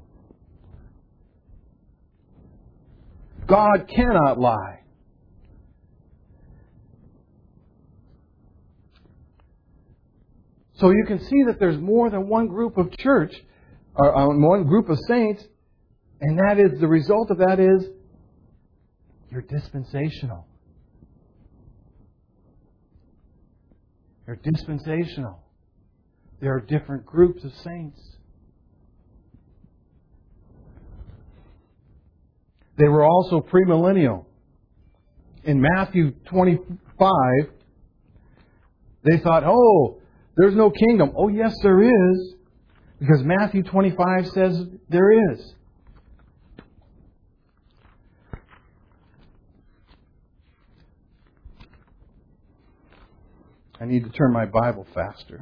God cannot lie. So you can see that there's more than one group of church, or uh, one group of saints, and that is, the result of that is, you're dispensational. You're dispensational. There are different groups of saints. They were also premillennial. In Matthew twenty-five, they thought, oh, there's no kingdom. Oh, yes, there is. Because Matthew twenty-five says there is. I need to turn my Bible faster.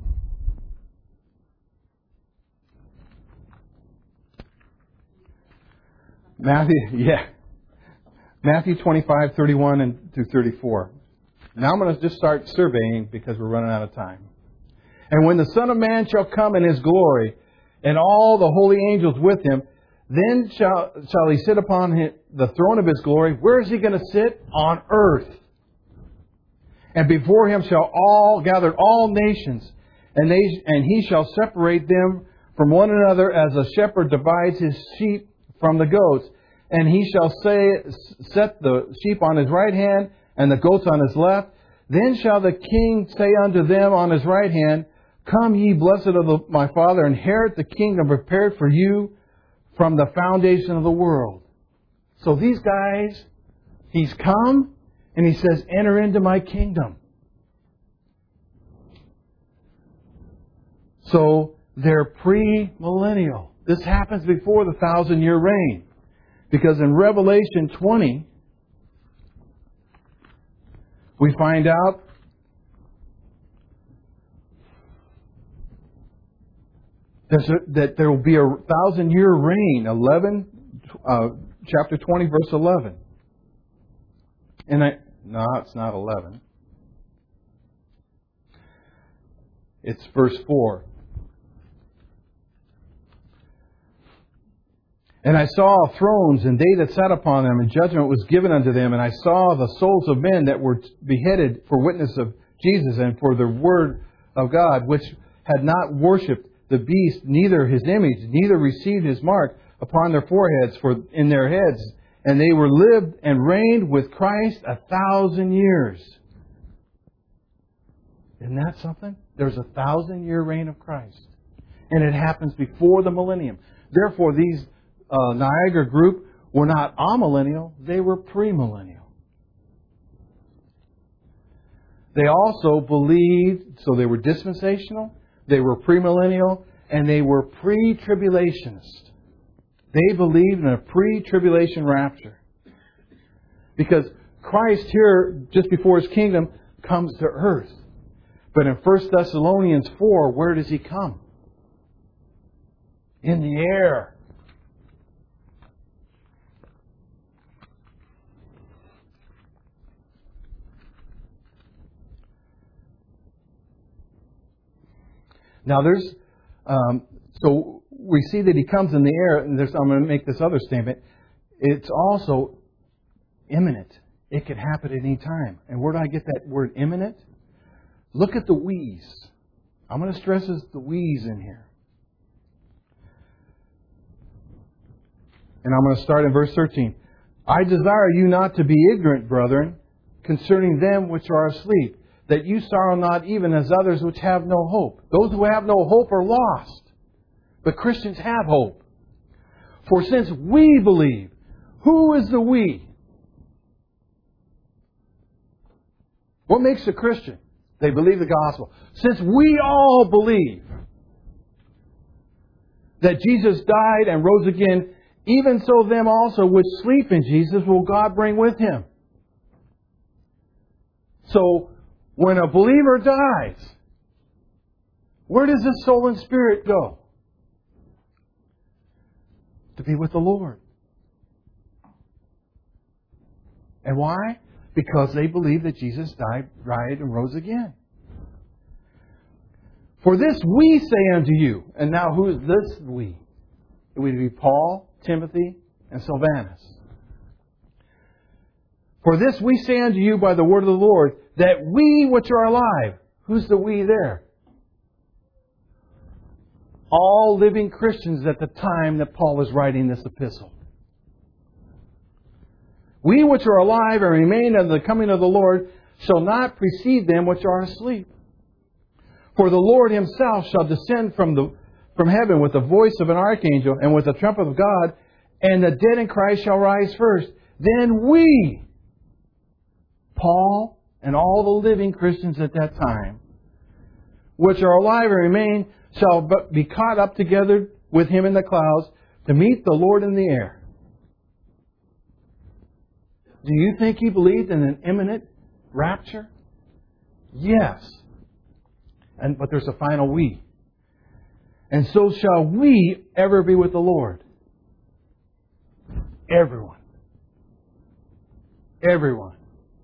Matthew, yeah. Matthew twenty-five, thirty-one and through thirty-four. Now I'm going to just start surveying because we're running out of time. And when the Son of Man shall come in His glory, and all the holy angels with Him, then shall, shall He sit upon his, the throne of His glory. Where is He going to sit? On earth. And before Him shall all gather all nations, and they and He shall separate them from one another, as a shepherd divides his sheep from the goats. And He shall say, set the sheep on His right hand, and the goats on His left. Then shall the King say unto them on His right hand, Come ye, blessed of the, my Father, inherit the kingdom prepared for you from the foundation of the world. So these guys, He's come, and He says, enter into my kingdom. So they're pre-millennial. This happens before the thousand-year reign. Because in Revelation twenty, we find out that there will be a thousand-year reign. Eleven, uh, chapter twenty, verse eleven. And I no, it's not eleven. It's verse four. And I saw thrones, and they that sat upon them, and judgment was given unto them. And I saw the souls of men that were beheaded for witness of Jesus and for the word of God, which had not worshipped the beast, neither his image, neither received his mark upon their foreheads, for in their heads. And they were lived and reigned with Christ a thousand years. Isn't that something? There's a thousand year reign of Christ. And it happens before the millennium. Therefore, these Uh, Niagara group were not amillennial, they were premillennial. They also believed, so they were dispensational, they were premillennial, and they were pre-tribulationist. They believed in a pre-tribulation rapture. Because Christ here, just before His kingdom, comes to earth. But in First Thessalonians four, where does He come? In the air. Now there's, um, so we see that He comes in the air, and there's, I'm going to make this other statement. it's also imminent. It could happen at any time. And where do I get that word imminent? Look at the we's. I'm going to stress the we's in here. And I'm going to start in verse thirteen. I desire you not to be ignorant, brethren, concerning them which are asleep, that you sorrow not even as others which have no hope. Those who have no hope are lost. But Christians have hope. For since we believe, who is the we? What makes a Christian? They believe the gospel. Since we all believe that Jesus died and rose again, even so them also which sleep in Jesus will God bring with Him. So, when a believer dies, where does his soul and spirit go? To be with the Lord. And why? Because they believe that Jesus died, died and rose again. For this we say unto you. And now who is this we? It would be Paul, Timothy, and Silvanus. For this we say unto you by the word of the Lord, that we which are alive. Who's the we there? All living Christians at the time that Paul is writing this epistle. We which are alive and remain unto the coming of the Lord shall not precede them which are asleep. For the Lord Himself shall descend from the from heaven with the voice of an archangel and with the trumpet of God, and the dead in Christ shall rise first. Then we, Paul and all the living Christians at that time, which are alive and remain, shall be caught up together with Him in the clouds to meet the Lord in the air. Do you think he believed in an imminent rapture? Yes. And but there's a final we. And so shall we ever be with the Lord. Everyone. Everyone.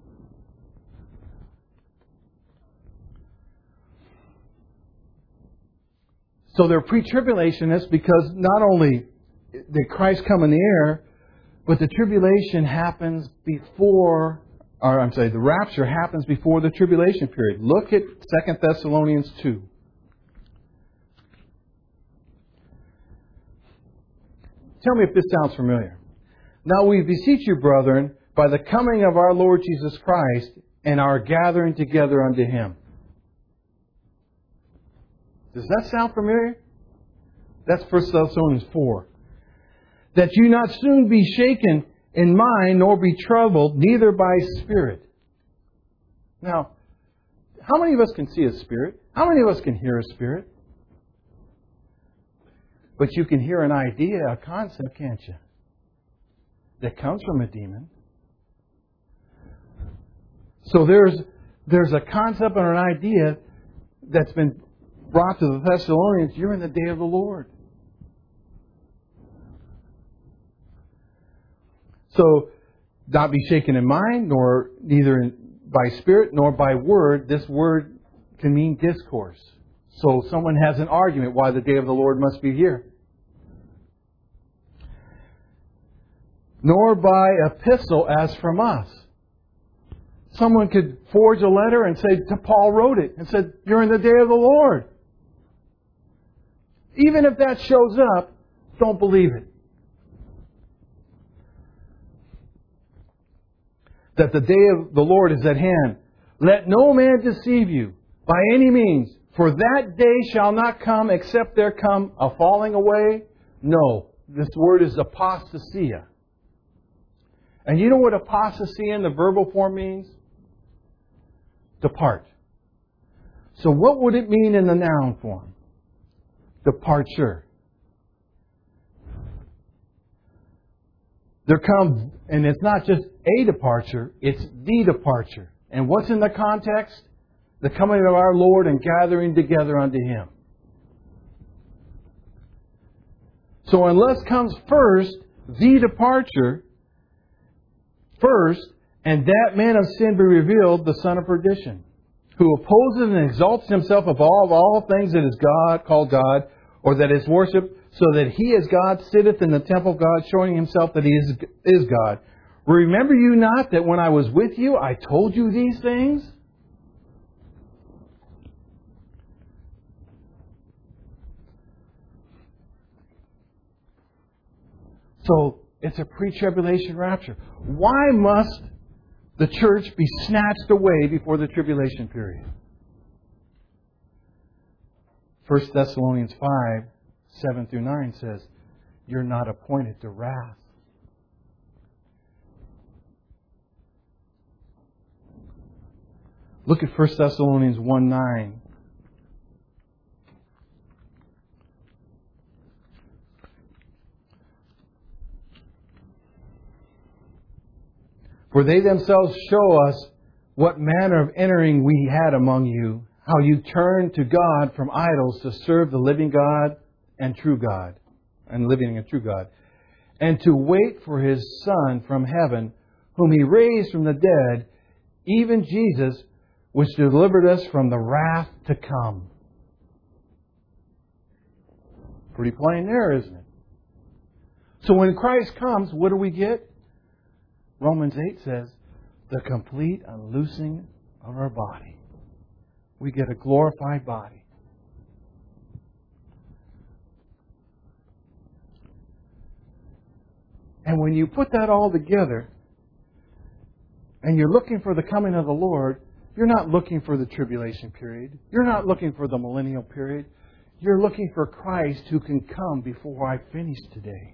So they're pre-tribulationists because not only did Christ come in the air, but the tribulation happens before, or I'm sorry, the rapture happens before the tribulation period. Look at Second Thessalonians two. Tell me if this sounds familiar. Now we beseech you, brethren, by the coming of our Lord Jesus Christ and our gathering together unto Him. Does that sound familiar? That's First Thessalonians four. That you not soon be shaken in mind, nor be troubled, neither by spirit. Now, how many of us can see a spirit? How many of us can hear a spirit? But you can hear an idea, a concept, can't you? That comes from a demon. So there's there's a concept or an idea that's been brought to the Thessalonians. You're in the day of the Lord. So, not be shaken in mind, nor neither in, by spirit, nor by word. This word can mean discourse. So, someone has an argument why the day of the Lord must be here. Nor by epistle as from us. Someone could forge a letter and say, Paul wrote it, and said, you're in the day of the Lord. Even if that shows up, don't believe it. That the day of the Lord is at hand. Let no man deceive you by any means, for that day shall not come except there come a falling away. No, this word is apostasia. And you know what apostasy in the verbal form means? Depart. So what would it mean in the noun form? Departure. There comes, and it's not just a departure, it's the departure. And what's in the context? The coming of our Lord and gathering together unto Him. So unless comes first the departure, first, and that man of sin be revealed, the son of perdition, who opposes and exalts himself above all things that is God, called God, or that is worshipped, so that He as God sitteth in the temple of God, showing Himself that He is, is God. Remember you not that when I was with you, I told you these things? So, it's a pre-tribulation rapture. Why must the church be snatched away before the tribulation period? First Thessalonians five, seven through nine says, you're not appointed to wrath. Look at First Thessalonians one, nine. For they themselves show us what manner of entering we had among you, how you turned to God from idols to serve the living God and true God, and living and true God, and to wait for His Son from heaven, whom He raised from the dead, even Jesus, which delivered us from the wrath to come. Pretty plain there, isn't it? So when Christ comes, what do we get? Romans eight says, the complete unloosing of our body. We get a glorified body. And when you put that all together, and you're looking for the coming of the Lord, you're not looking for the tribulation period. You're not looking for the millennial period. You're looking for Christ who can come before I finish today.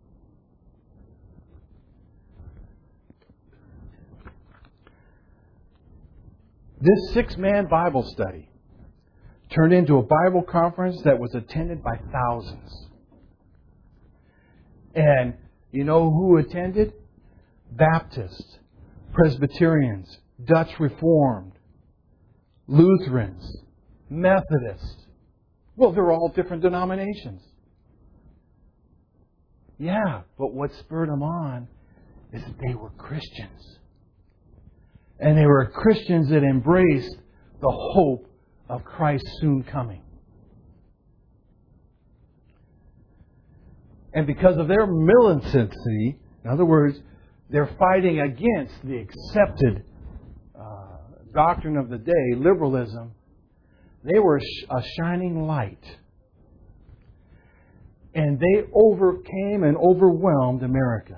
This six-man Bible study turned into a Bible conference that was attended by thousands. And you know who attended? Baptists, Presbyterians, Dutch Reformed, Lutherans, Methodists. Well, they're all different denominations. Yeah, but what spurred them on is that they were Christians. And they were Christians that embraced the hope of Christ's soon coming. And because of their militancy, in other words, they're fighting against the accepted uh, doctrine of the day, liberalism, they were a shining light. And they overcame and overwhelmed America.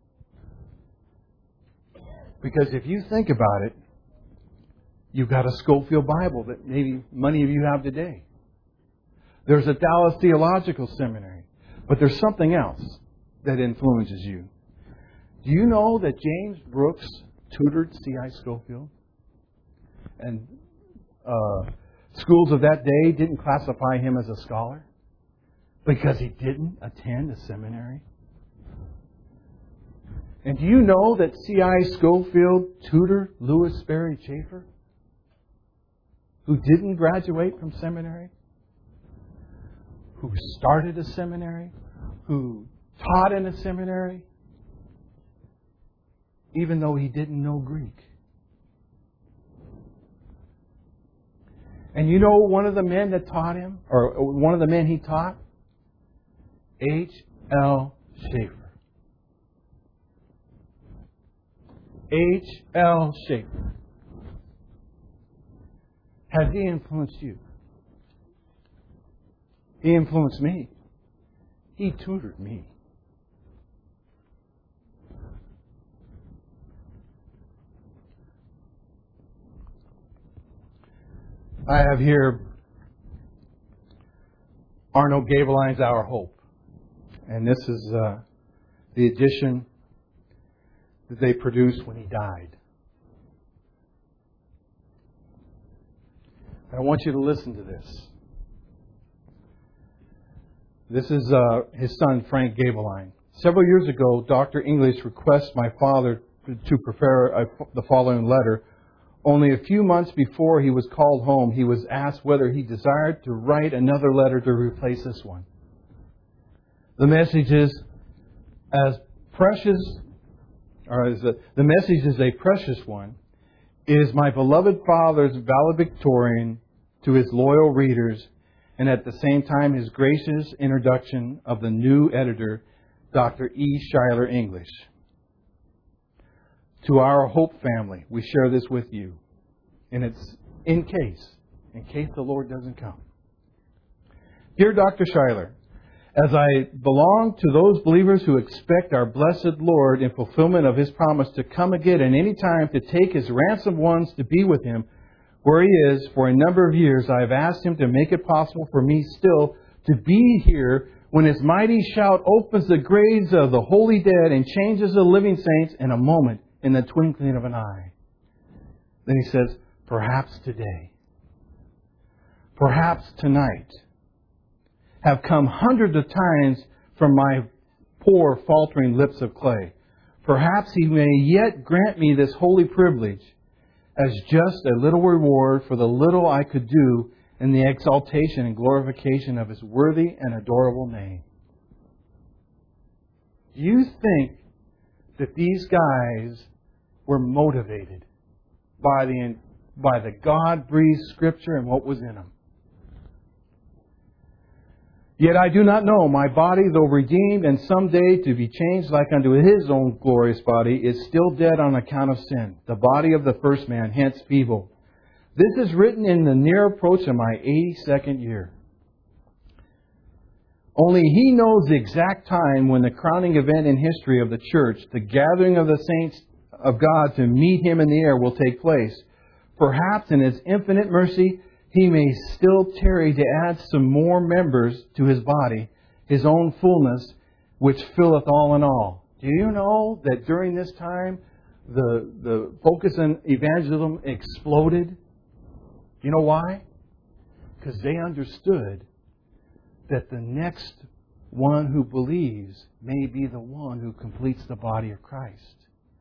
Because if you think about it, you've got a Scofield Bible that maybe many of you have today. There's a Dallas Theological Seminary. But there's something else that influences you. Do you know that James Brooks tutored C I Scofield? And uh, schools of that day didn't classify him as a scholar because he didn't attend a seminary? And do you know that C I Scofield tutored Lewis Sperry Chafer, who didn't graduate from seminary, who started a seminary, who taught in a seminary, even though he didn't know Greek? And you know one of the men that taught him, or one of the men he taught? H L Schaefer. H L Schaefer. Has he influenced you? He influenced me. He tutored me. I have here Arnold Gabeline's Our Hope. And this is uh, the edition that they produced when he died. I want you to listen to this. This is uh, his son, Frank Gabeline. Several years ago, Doctor English requested my father to prepare a, the following letter. Only a few months before he was called home, he was asked whether he desired to write another letter to replace this one. The message is as precious, or as a, the message is a precious one. It is my beloved father's valedictorian to his loyal readers, and at the same time His gracious introduction of the new editor, Doctor E. Schuyler English. To our Hope family, we share this with you. And it's in case, in case the Lord doesn't come. Dear Doctor Schuyler, as I belong to those believers who expect our blessed Lord in fulfillment of His promise to come again at any time to take His ransomed ones to be with Him where He is, for a number of years I have asked Him to make it possible for me still to be here when His mighty shout opens the graves of the holy dead and changes the living saints in a moment, in the twinkling of an eye. Then He says, perhaps today, perhaps tonight, have come hundreds of times from my poor faltering lips of clay. Perhaps He may yet grant me this holy privilege as just a little reward for the little I could do in the exaltation and glorification of His worthy and adorable name. Do you think that these guys were motivated by the, by the God-breathed Scripture and what was in them? Yet I do not know, my body, though redeemed and someday to be changed like unto His own glorious body, is still dead on account of sin, the body of the first man, hence feeble. This is written in the near approach of my eighty-second year. Only He knows the exact time when the crowning event in history of the church, the gathering of the saints of God to meet Him in the air, will take place. Perhaps in His infinite mercy, He may still tarry to add some more members to His body, His own fullness, which filleth all in all. Do you know that during this time, the, the focus on evangelism exploded? You know why? Because they understood that the next one who believes may be the one who completes the body of Christ.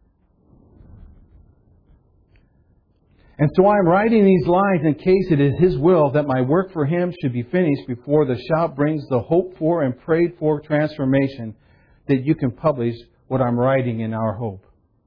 And so I'm writing these lines in case it is His will that my work for Him should be finished before the shout brings the hoped for and prayed for transformation, that you can publish what I'm writing in our hope.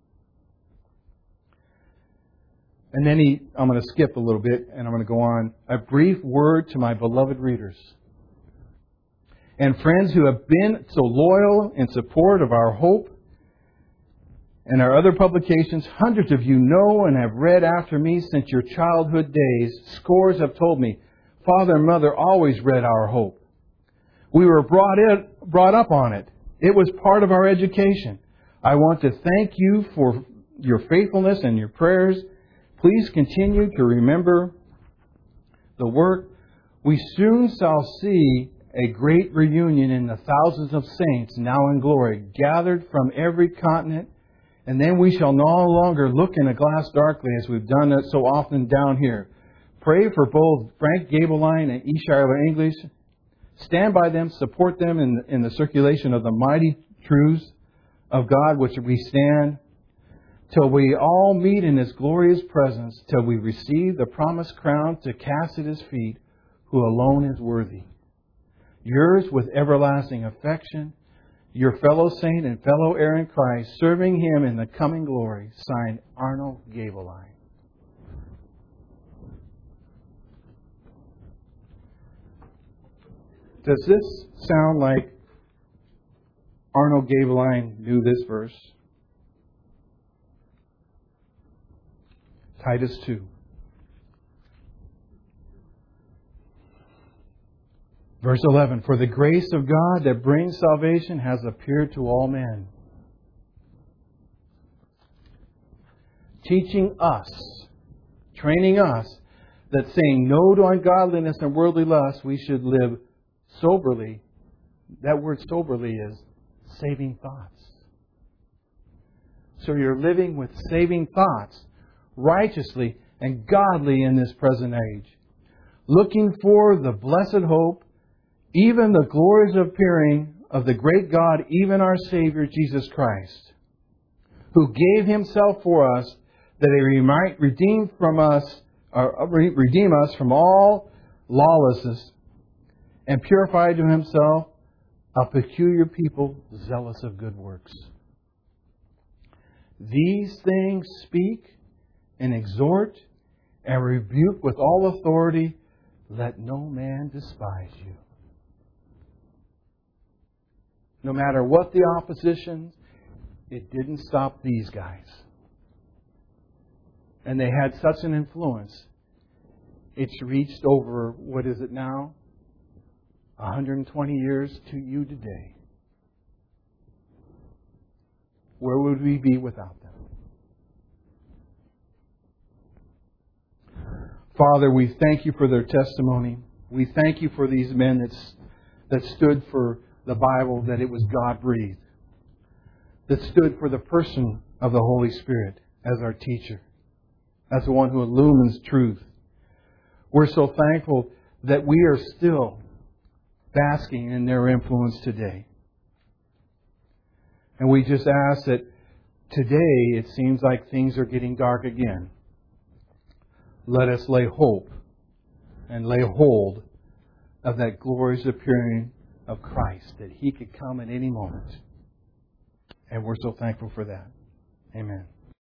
And then he, I'm going to skip a little bit and I'm going to go on. A brief word to my beloved readers and friends who have been so loyal in support of our hope and our other publications. Hundreds of you know and have read after me since your childhood days. Scores have told me, Father and Mother always read our hope. We were brought in, brought up on it. It was part of our education. I want to thank you for your faithfulness and your prayers. Please continue to remember the work. We soon shall see a great reunion in the thousands of saints now in glory, gathered from every continent. And then we shall no longer look in a glass darkly as we've done it so often down here. Pray for both Frank Gabeline and E. Schuyler English. Stand by them, support them in, in the circulation of the mighty truths of God which we stand, till we all meet in His glorious presence, till we receive the promised crown to cast at His feet, who alone is worthy. Yours with everlasting affection, your fellow saint and fellow heir in Christ, serving Him in the coming glory. Signed, Arnold Gabeline. Does this sound like Arnold Gabeline knew this verse? Titus two. Verse eleven, for the grace of God that brings salvation has appeared to all men, teaching us, training us, that saying no to ungodliness and worldly lust, we should live soberly. That word soberly is saving thoughts. So you're living with saving thoughts, righteously and godly in this present age, looking for the blessed hope, even the glorious appearing of the great God, even our Savior Jesus Christ, who gave Himself for us, that He might redeem from us, or redeem us from all lawlessness, and purify to Himself a peculiar people, zealous of good works. These things speak and exhort and rebuke with all authority. let no man despise you. No matter what the opposition, it didn't stop these guys. And they had such an influence. It's reached over, what is it now? one hundred twenty years to you today. Where would we be without them? Father, we thank you for their testimony. We thank you for these men that's, that stood for the Bible, that it was God-breathed. That stood for the person of the Holy Spirit as our teacher, as the one who illumines truth. We're so thankful that we are still basking in their influence today. And we just ask that today it seems like things are getting dark again. Let us lay hope and lay hold of that glorious appearing of Christ, that He could come at any moment. And we're so thankful for that. Amen.